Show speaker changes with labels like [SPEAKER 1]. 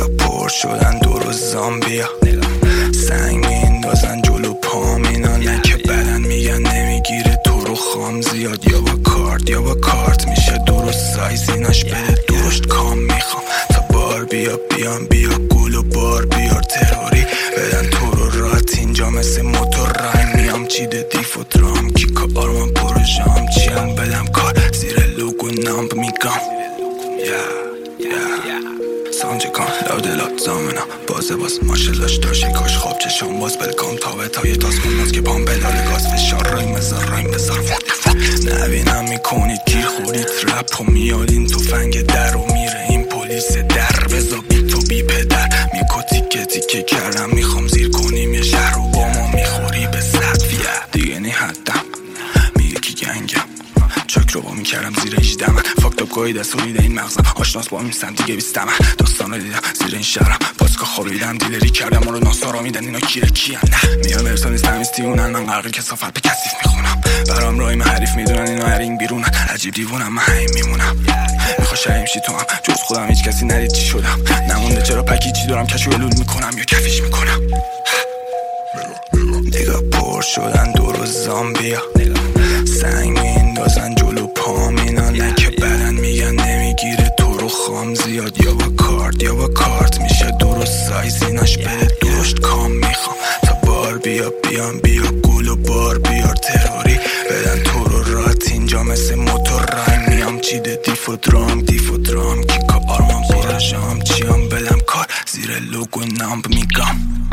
[SPEAKER 1] نگاه پر شدن دور و زامبیا، سنگ میندازن جلو پام اینا، نه که بدن میگن نمیگیره تو رو خام زیاد، یا با کارت میشه درست سایز ایناش بده درشت کام میخوام تا بار بیا بیا گول و بار بیار تروری بدن تو رو رات اینجا مثل موتور رایم میام چیده دیف و درام کیکا آرمان پروژام چیم بدم کار زیر لوگو نامب میگم سانجه کن لودلات زامنا بازه باز ماشلاش داشته کاش خواب چشم باز بلکام تابه تا یه تاس کناز که پام پدال گاز فشار رایم بذار نبینم میکنید گیر خورید رپ و میالین تو فنگ در و میره این پلیس در بزا بی تو بی پدر میکو تیکه کردم میخوام زیر کنیم یه شهر و با ما میخوری به سطفیه دیگه نی حدم میگه کی گنگم چاک رو با میکردم زیر 18 من فاکتاب گاهی دست و ریده این مغزم آشناس با میستم دیگه بیستم داستان رو دیدم زیر این شهرم بازگاه خوابیدم دیلری کردم ما رو ناسارا میدن اینا کیره کیان نه میان ارسال نیستم استیونن من غرقی کسافت به کثیف میخونم برام رایم حریف میدونن اینا هرینگ بیرونن عجیب دیوونم من همین میمونم میخوای شریم شی تو هم جز خودم هیچ کسی ندید چی شدم نمونده چرا پکیجی دارم کشو لول میکنم یا کفیش میکنم نگاه پر شدن دور و زامبیا سنگ میندازن جلو پام اینا نه که بدن میگن نمیگیره تو رو خام زیاد یا با کارت میشه درست سایز ایناش بده درشت کام میخوام تا بار بیا گول و بار بیار تروری بدن تو رو رات اینجا مثل موتور رایم میام چیده دیف و درام کیکا آرمان پروژام چیام بلم کار زیر لوگو نامب میگم